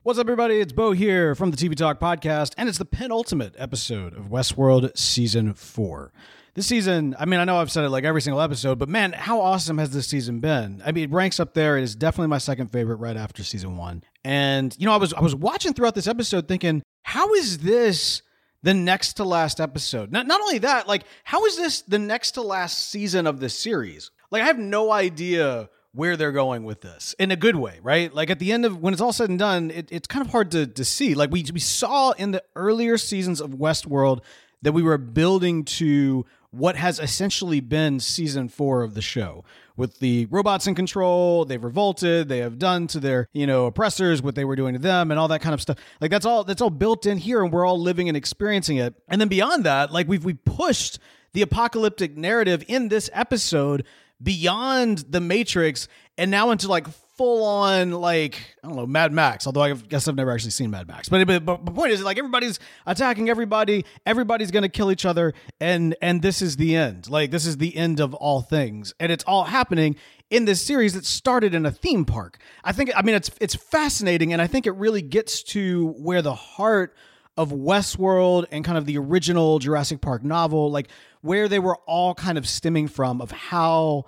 What's up, everybody? It's Bo here from the TV Talk Podcast, and it's the penultimate episode of Westworld Season 4. This season, I know I've said it like every single episode, but man, how awesome has this season been? It ranks up there. It is definitely my second favorite right after Season 1. And, I was watching throughout this episode thinking, how is this the next to last episode? Not only that, how is this the next to last season of this series? I have no idea where they're going with this in a good way, right? At the end of when it's all said and done, it's kind of hard to see. We saw in the earlier seasons of Westworld that we were building to what has essentially been season 4 of the show. With the robots in control, they've revolted, they have done to their, oppressors what they were doing to them and all that kind of stuff. That's all built in here, and we're all living and experiencing it. And then beyond that, we pushed the apocalyptic narrative in this episode beyond the Matrix and now into full on Mad Max, although I guess I've never actually seen Mad Max. But the point is everybody's attacking everybody's going to kill each other, and this is the end. This is the end of all things, and it's all happening in this series that started in a theme park. It's fascinating, and I think it really gets to where the heart of Westworld and kind of the original Jurassic Park novel, where they were all kind of stemming from, of how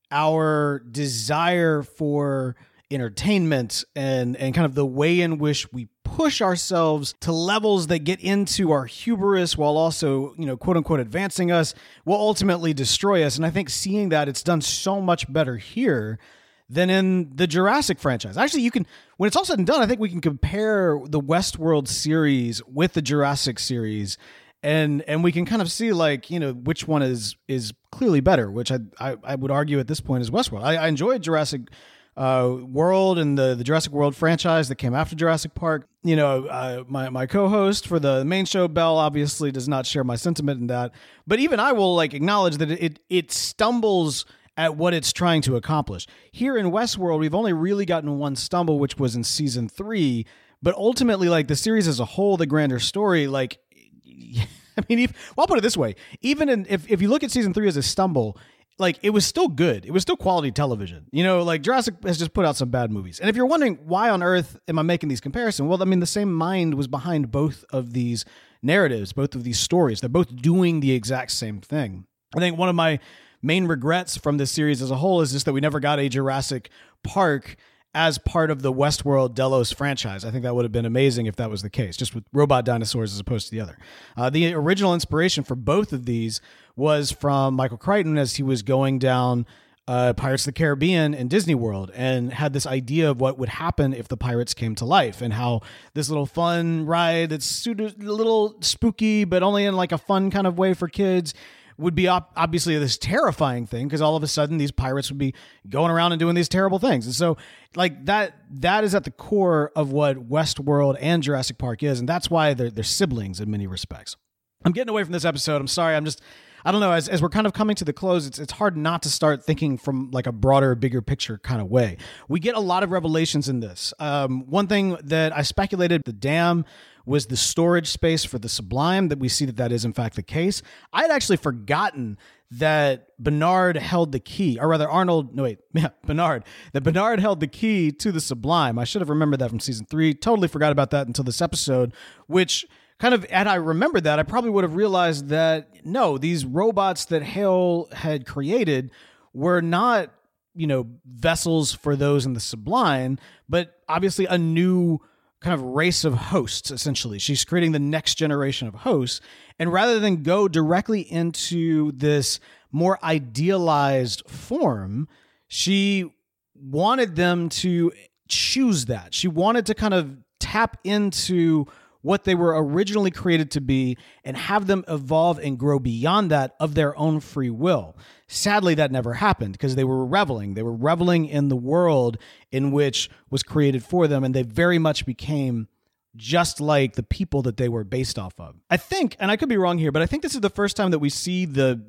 our desire for entertainment and kind of the way in which we push ourselves to levels that get into our hubris while also, quote unquote, advancing us will ultimately destroy us. And I think seeing that, it's done so much better here than in the Jurassic franchise. Actually, when it's all said and done, I think we can compare the Westworld series with the Jurassic series, and we can kind of see which one is clearly better, which I would argue at this point is Westworld. I enjoyed Jurassic World and the Jurassic World franchise that came after Jurassic Park. My co-host for the main show, Belle, obviously does not share my sentiment in that, but even I will acknowledge that it stumbles at what it's trying to accomplish. Here in Westworld, we've only really gotten one stumble, which was in season 3. But ultimately, the series as a whole, the grander story, I'll put it this way: even if you look at season 3 as a stumble, it was still good. It was still quality television. Jurassic has just put out some bad movies. And if you're wondering why on earth am I making these comparisons, well, the same mind was behind both of these narratives, both of these stories. They're both doing the exact same thing. I think one of my main regrets from this series as a whole is just that we never got a Jurassic Park as part of the Westworld Delos franchise. I think that would have been amazing if that was the case, just with robot dinosaurs as opposed to the other. The original inspiration for both of these was from Michael Crichton as he was going down Pirates of the Caribbean and Disney World, and had this idea of what would happen if the pirates came to life, and how this little fun ride that's a little spooky, but only in a fun kind of way for kids, would be obviously this terrifying thing, because all of a sudden these pirates would be going around and doing these terrible things. And so that is at the core of what Westworld and Jurassic Park is. And that's why they're siblings in many respects. I'm getting away from this episode. I'm sorry. I don't know. As we're kind of coming to the close, it's hard not to start thinking from a broader, bigger picture kind of way. We get a lot of revelations in this. One thing that I speculated, the dam was the storage space for the Sublime, that we see that is in fact the case. I had actually forgotten that Bernard held the key, that Bernard held the key to the Sublime. I should have remembered that from season 3. Totally forgot about that until this episode, which kind of, had I remembered that, I probably would have realized that no, these robots that Hale had created were not, vessels for those in the Sublime, but obviously a new kind of race of hosts, essentially. She's creating the next generation of hosts. And rather than go directly into this more idealized form, she wanted them to choose that. She wanted to kind of tap into what they were originally created to be and have them evolve and grow beyond that of their own free will. Sadly, that never happened because they were reveling. They were reveling in the world in which was created for them, and they very much became just like the people that they were based off of. I think, and I could be wrong here, but I think this is the first time that we see the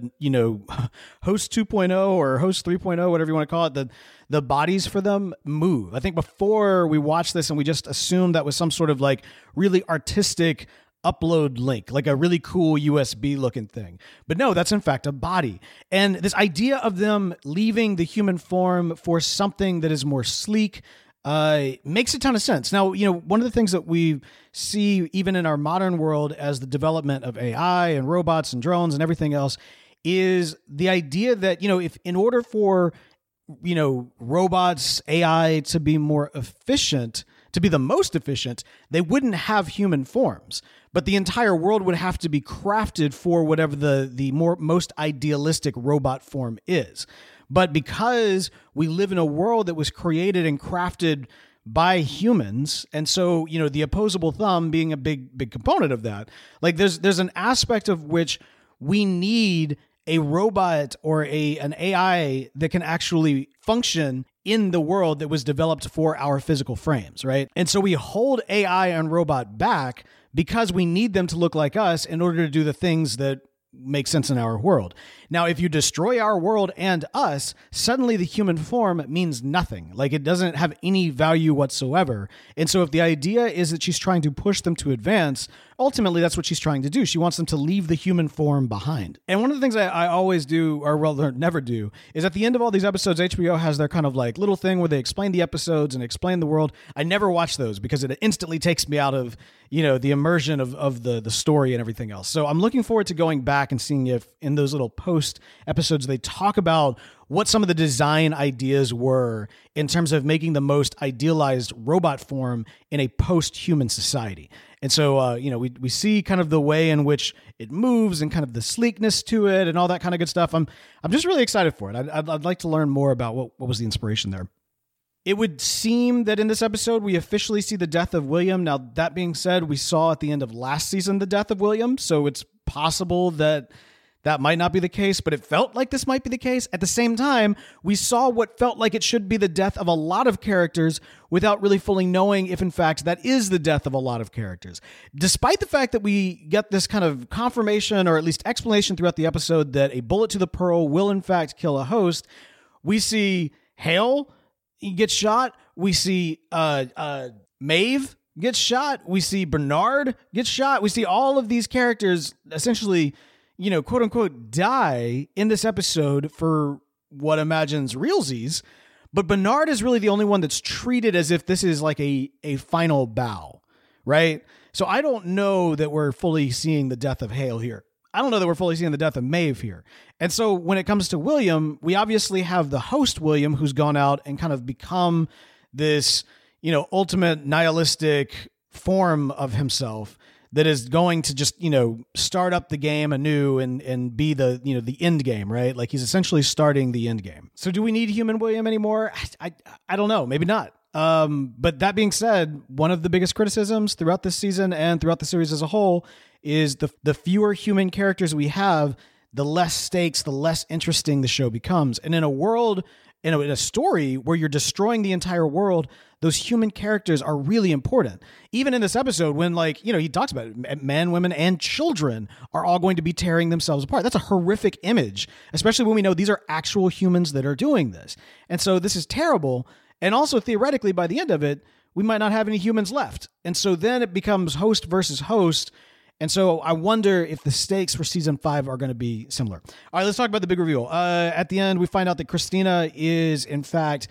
host 2.0 or host 3.0, whatever you want to call it, the bodies for them move. I think before we watched this and we just assumed that was some sort of really artistic upload link, like a really cool USB looking thing. But no, that's in fact a body. And this idea of them leaving the human form for something that is more sleek, makes a ton of sense. Now, one of the things that we see even in our modern world as the development of AI and robots and drones and everything else is the idea that, if in order for, robots, AI to be more efficient, to be the most efficient, they wouldn't have human forms. But the entire world would have to be crafted for whatever the most idealistic robot form is. But because we live in a world that was created and crafted by humans, and so, the opposable thumb being a big component of that, like there's an aspect of which we need a robot or an AI that can actually function in the world that was developed for our physical frames, right? And so we hold AI and robot back because we need them to look like us in order to do the things that make sense in our world. Now, if you destroy our world and us, suddenly the human form means nothing. Like, it doesn't have any value whatsoever. And so if the idea is that she's trying to push them to advance, ultimately that's what she's trying to do. She wants them to leave the human form behind. And one of the things I always do, or rather never do, is at the end of all these episodes, HBO has their kind of like little thing where they explain the episodes and explain the world. I never watch those because it instantly takes me out of, the immersion of the story and everything else. So I'm looking forward to going back and seeing if in those little post episodes they talk about what some of the design ideas were in terms of making the most idealized robot form in a post-human society. And so, we see kind of the way in which it moves and kind of the sleekness to it and all that kind of good stuff. I'm just really excited for it. I'd like to learn more about what was the inspiration there. It would seem that in this episode, we officially see the death of William. Now, that being said, we saw at the end of last season the death of William, so it's possible that might not be the case, but it felt like this might be the case. At the same time, we saw what felt like it should be the death of a lot of characters without really fully knowing if, in fact, that is the death of a lot of characters. Despite the fact that we get this kind of confirmation or at least explanation throughout the episode that a bullet to the pearl will, in fact, kill a host, we see Hale gets shot. We see Maeve gets shot. We see Bernard gets shot. We see all of these characters essentially, quote unquote, die in this episode for what imagines realsies. But Bernard is really the only one that's treated as if this is like a final bow, right? So I don't know that we're fully seeing the death of Hale here. I don't know that we're fully seeing the death of Maeve here. And so when it comes to William, we obviously have the host William who's gone out and kind of become this, ultimate nihilistic form of himself that is going to just, start up the game anew and be the, the end game, right? Like he's essentially starting the end game. So do we need human William anymore? I don't know. Maybe not. But that being said, one of the biggest criticisms throughout this season and throughout the series as a whole is the fewer human characters we have, the less stakes, the less interesting the show becomes. And in a world, in a story where you're destroying the entire world, those human characters are really important. Even in this episode when he talks about it, men, women, and children are all going to be tearing themselves apart. That's a horrific image, especially when we know these are actual humans that are doing this. And so this is terrible. And also theoretically, by the end of it, we might not have any humans left. And so then it becomes host versus host. And so I wonder if the stakes for season 5 are going to be similar. All right, let's talk about the big reveal. At the end, we find out that Christina is, in fact,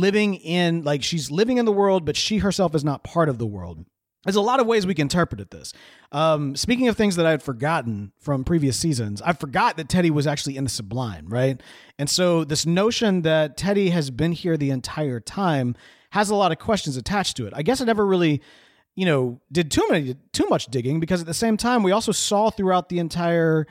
she's living in the world, but she herself is not part of the world. There's a lot of ways we can interpret this. Speaking of things that I had forgotten from previous seasons, I forgot that Teddy was actually in the Sublime, right? And so this notion that Teddy has been here the entire time has a lot of questions attached to it. I guess I never really did too much digging because at the same time, we also saw throughout the entire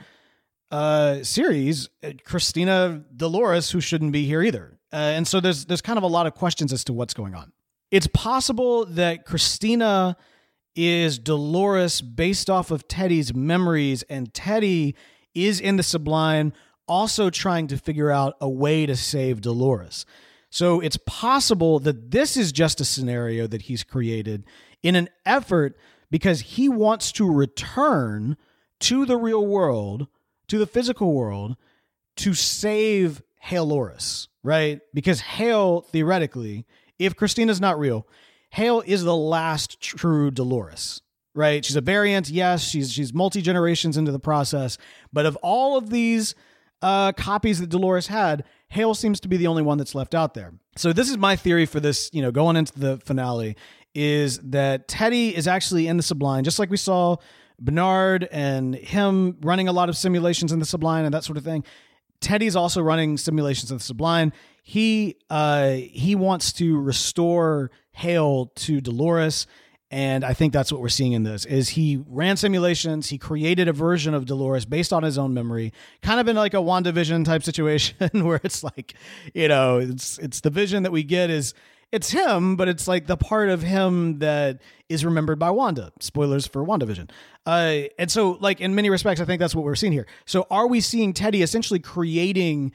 series, Christina Dolores, who shouldn't be here either. And so there's kind of a lot of questions as to what's going on. It's possible that Christina is Dolores based off of Teddy's memories, and Teddy is in the Sublime also trying to figure out a way to save Dolores. So it's possible that this is just a scenario that he's created in an effort because he wants to return to the real world, to the physical world, to save Hale Loris, right? Because Hale, theoretically, if Christina's not real, Hale is the last true Dolores, right? She's a variant, yes, she's multi-generations into the process, but of all of these copies that Dolores had, Hale seems to be the only one that's left out there. So this is my theory for this, going into the finale, is that Teddy is actually in the Sublime, just like we saw Bernard and him running a lot of simulations in the Sublime and that sort of thing. Teddy's also running simulations in the Sublime. He wants to restore Hale to Dolores. And I think that's what we're seeing in this, is he ran simulations. He created a version of Dolores based on his own memory, kind of in like a WandaVision type situation where it's like, it's the vision that we get is it's him, but it's like the part of him that is remembered by Wanda. Spoilers for WandaVision. And so like in many respects, I think that's what we're seeing here. So are we seeing Teddy essentially recreating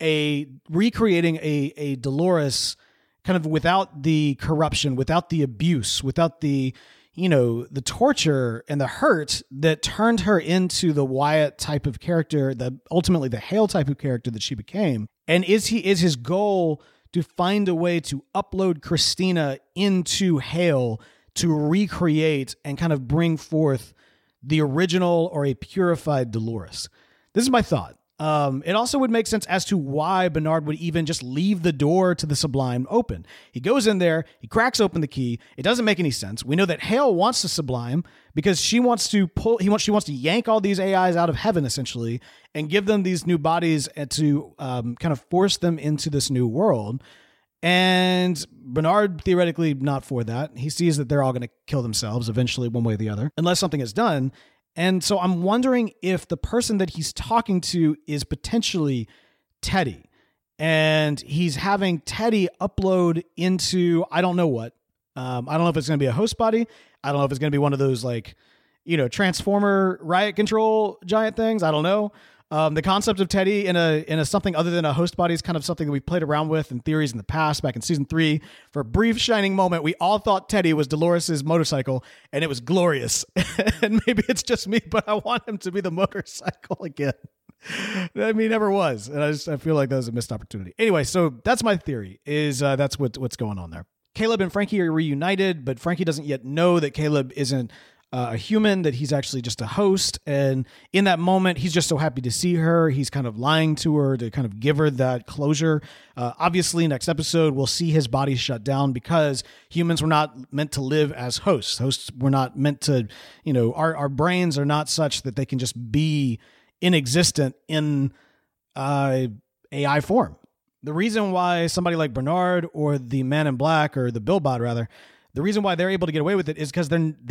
a Dolores kind of without the corruption, without the abuse, without the, the torture and the hurt that turned her into the Wyatt type of character, ultimately the Hale type of character that she became? And is his goal to find a way to upload Christina into Hale to recreate and kind of bring forth the original or a purified Dolores? This is my thought. It also would make sense as to why Bernard would even just leave the door to the Sublime open. He goes in there, he cracks open the key. It doesn't make any sense. We know that Hale wants the Sublime because she wants to yank all these AIs out of heaven essentially and give them these new bodies and to kind of force them into this new world. And Bernard theoretically not for that. He sees that they're all going to kill themselves eventually one way or the other unless something is done. And so I'm wondering if the person that he's talking to is potentially Teddy. And he's having Teddy upload into, I don't know what. I don't know if it's going to be a host body. I don't know if it's going to be one of those Transformer riot control giant things. I don't know. The concept of Teddy in a something other than a host body is kind of something that we played around with in theories in the past. Back in season 3, for a brief shining moment, we all thought Teddy was Dolores's motorcycle, and it was glorious. And maybe it's just me, but I want him to be the motorcycle again. I mean, he never was, and I feel like that was a missed opportunity. Anyway, so that's my theory. Is that's what's going on there. Caleb and Frankie are reunited, but Frankie doesn't yet know that Caleb isn't a human, that he's actually just a host. And in that moment, he's just so happy to see her. He's kind of lying to her to kind of give her that closure. Obviously, next episode, we'll see his body shut down because humans were not meant to live as hosts. Hosts were not meant to, our brains are not such that they can just be inexistent in AI form. The reason why somebody like Bernard or the Man in Black, or the Billbot rather, the reason why they're able to get away with it is because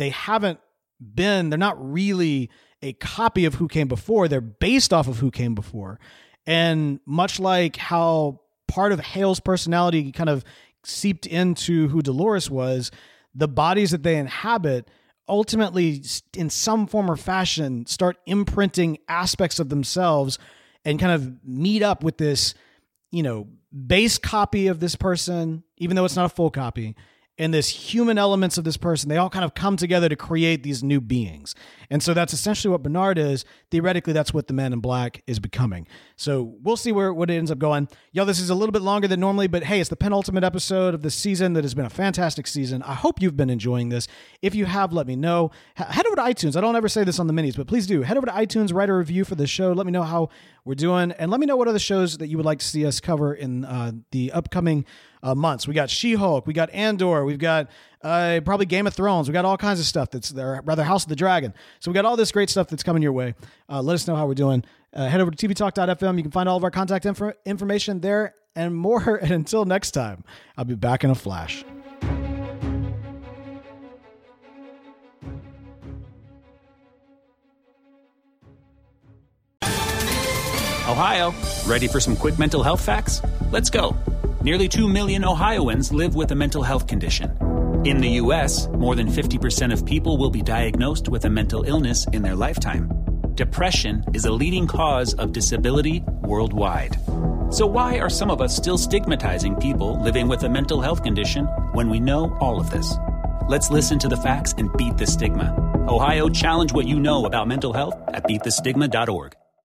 they're not really a copy of who came before. They're based off of who came before. And much like how part of Hale's personality kind of seeped into who Dolores was, the bodies that they inhabit ultimately, in some form or fashion, start imprinting aspects of themselves and kind of meet up with this, base copy of this person, even though it's not a full copy. And this human elements of this person, they all kind of come together to create these new beings. And so that's essentially what Bernard is. Theoretically, that's what the Man in Black is becoming. So we'll see what it ends up going. Yo, this is a little bit longer than normally, but hey, it's the penultimate episode of the season that has been a fantastic season. I hope you've been enjoying this. If you have, let me know. Head over to iTunes. I don't ever say this on the minis, but please do. Head over to iTunes, write a review for the show. Let me know how we're doing. And let me know what other shows that you would like to see us cover in the upcoming months. We got She-Hulk, we got Andor, we've got probably Game of Thrones. We got all kinds of stuff that's there, rather House of the Dragon. So we got all this great stuff that's coming your way. Let us know how we're doing. Head over to tvtalk.fm. You can find all of our contact information there and more. And until next time, I'll be back in a flash. Ohio, ready for some quick mental health facts? Let's go. Nearly 2 million Ohioans live with a mental health condition. In the U.S., more than 50% of people will be diagnosed with a mental illness in their lifetime. Depression is a leading cause of disability worldwide. So why are some of us still stigmatizing people living with a mental health condition when we know all of this? Let's listen to the facts and beat the stigma. Ohio, challenge what you know about mental health at beatthestigma.org.